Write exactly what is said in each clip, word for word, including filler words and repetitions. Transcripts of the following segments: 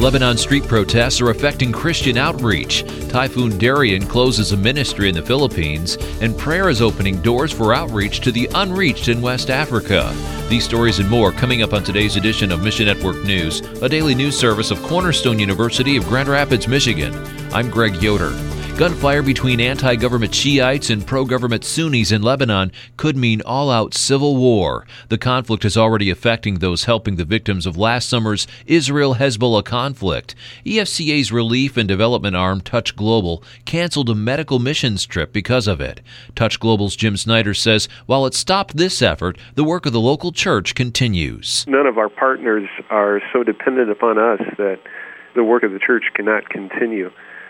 Lebanon street protests are affecting Christian outreach. Typhoon Darian closes a ministry in the Philippines, and prayer is opening doors for outreach to the unreached in West Africa. These stories and more coming up on today's edition of Mission Network News, a daily news service of Cornerstone University of Grand Rapids, Michigan. I'm Greg Yoder. Gunfire between anti-government Shiites and pro-government Sunnis in Lebanon could mean all-out civil war. The conflict is already affecting those helping the victims of last summer's Israel-Hezbollah conflict. E F C A's relief and development arm, Touch Global, canceled a medical missions trip because of it. Touch Global's Jim Snyder says while it stopped this effort, the work of the local church continues. None of our partners are so dependent upon us that the work of the church cannot continue.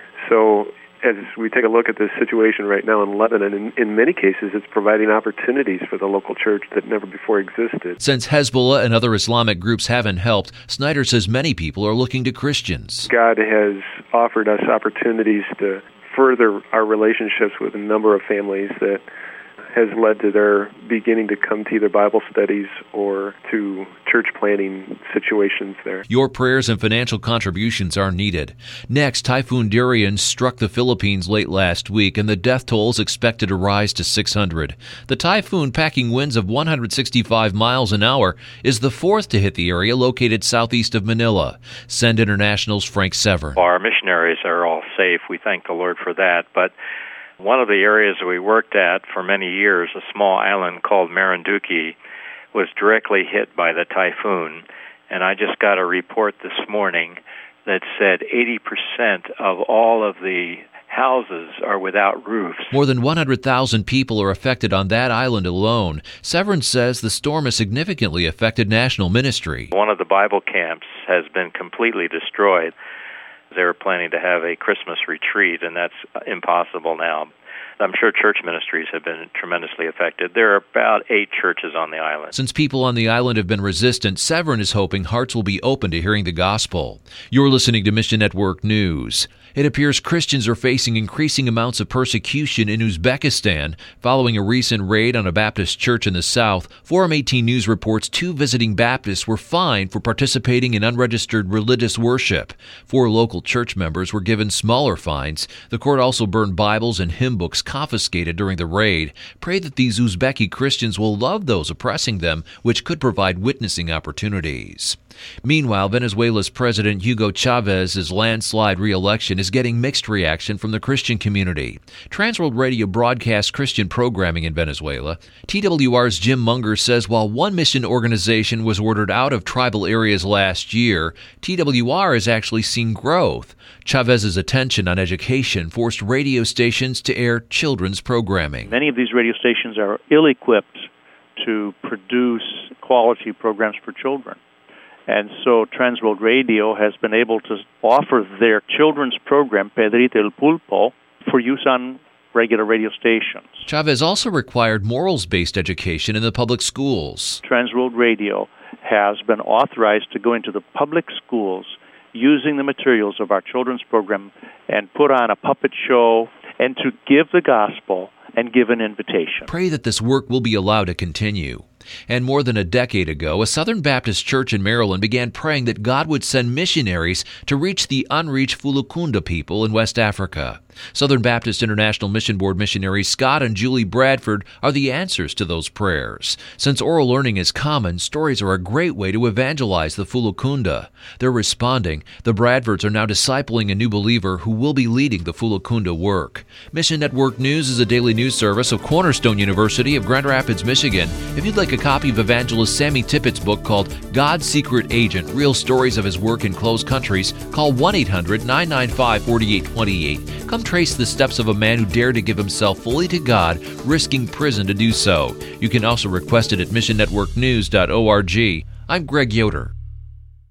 So as we take a look at this situation right now in Lebanon, in, in many cases, it's providing opportunities for the local church that never before existed. Since Hezbollah and other Islamic groups haven't helped, Snyder says many people are looking to Christians. God has offered us opportunities to further our relationships with a number of families that has led to their beginning to come to either Bible studies or to church planting situations there. Your prayers and financial contributions are needed. Next, Typhoon Darian struck the Philippines late last week, and the death toll is expected to rise to six hundred. The typhoon, packing winds of one hundred sixty-five miles an hour, is the fourth to hit the area located southeast of Manila. Send International's Frank Severn. Our missionaries are all safe. We thank the Lord for that. But one of the areas we worked at for many years, a small island called Marinduque, was directly hit by the typhoon. And I just got a report this morning that said eighty percent of all of the houses are without roofs. More than one hundred thousand people are affected on that island alone. Severn says the storm has significantly affected national ministry. One of the Bible camps has been completely destroyed. They're planning to have a Christmas retreat, and that's impossible now. I'm sure church ministries have been tremendously affected. There are about eight churches on the island. Since people on the island have been resistant, Severn is hoping hearts will be open to hearing the gospel. You're listening to Mission Network News. It appears Christians are facing increasing amounts of persecution in Uzbekistan following a recent raid on a Baptist church in the south. Forum eighteen News reports two visiting Baptists were fined for participating in unregistered religious worship. Four local church members were given smaller fines. The court also burned Bibles and hymn books confiscated during the raid. Pray that these Uzbeki Christians will love those oppressing them, which could provide witnessing opportunities. Meanwhile, Venezuela's President Hugo Chavez's landslide re-election is getting mixed reaction from the Christian community. Transworld Radio broadcasts Christian programming in Venezuela. T W R's Jim Munger says while one mission organization was ordered out of tribal areas last year, T W R has actually seen growth. Chavez's attention on education forced radio stations to air children's programming. Many of these radio stations are ill-equipped to produce quality programs for children. And so Transworld Radio has been able to offer their children's program, Pedrito el Pulpo, for use on regular radio stations. Chavez also required morals-based education in the public schools. Transworld Radio has been authorized to go into the public schools using the materials of our children's program and put on a puppet show and to give the gospel and give an invitation. Pray that this work will be allowed to continue. And more than a decade ago, a Southern Baptist church in Maryland began praying that God would send missionaries to reach the unreached Fulukunda people in West Africa. Southern Baptist International Mission Board missionaries Scott and Julie Bradford are the answers to those prayers. Since oral learning is common, stories are a great way to evangelize the Fulukunda. They're responding. The Bradfords are now discipling a new believer who will be leading the Fulukunda work. Mission Network News is a daily news service of Cornerstone University of Grand Rapids, Michigan. If you'd like a copy of evangelist Sammy Tippett's book called God's Secret Agent, Real Stories of His Work in Closed Countries, call one eight hundred nine nine five four eight two eight. Come trace the steps of a man who dared to give himself fully to God, risking prison to do so. You can also request it at mission network news dot org. I'm Greg Yoder.